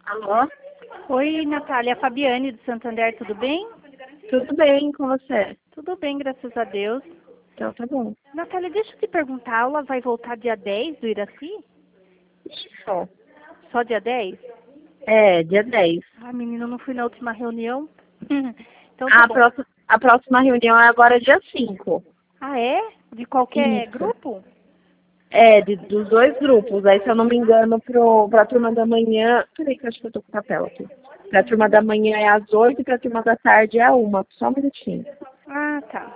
Alô? Oi, Natália, Fabiane do Santander, tudo bem? Tudo bem com você? Tudo bem, graças a Deus. Então tá bom. Natália, deixa eu te perguntar, a aula vai voltar dia 10 do Iraci? Isso. Só dia 10? É, dia 10. Ah, menina, eu não fui na última reunião. Então tá A bom. próxima, a próxima reunião é agora dia 5. Ah, é? De qualquer Isso. grupo? É, dos dois grupos. Aí, se eu não me engano, pra turma da manhã... Peraí que eu acho que eu tô com o papel aqui. Pra turma da manhã é às 8 e pra turma da tarde é 1. Só um minutinho. Ah, tá.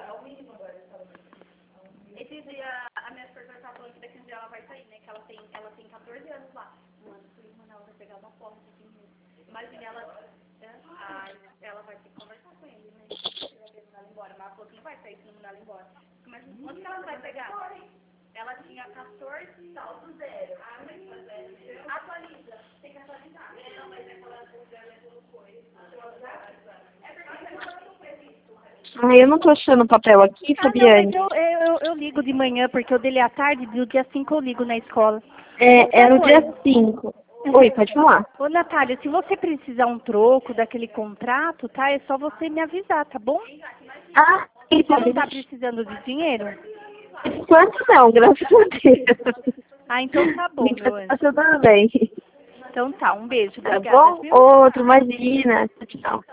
Ah, eu não tô achando o papel aqui, Ah, não, mas Fabiane. eu ligo de manhã, porque eu dele à tarde, do dia 5 eu ligo na escola. É Outra no dia coisa. 5. Oi, pode falar. Ô, Natália, se você precisar um troco daquele contrato, tá? É só você me avisar, tá bom? Ah, sim, Você não pode. tá precisando de dinheiro? Quanto não, graças a Deus. Ah, então tá bom, meu Tá anjo. tudo bem. Então tá, um beijo, Tá obrigada, bom? viu? Outro, imagina. Tchau.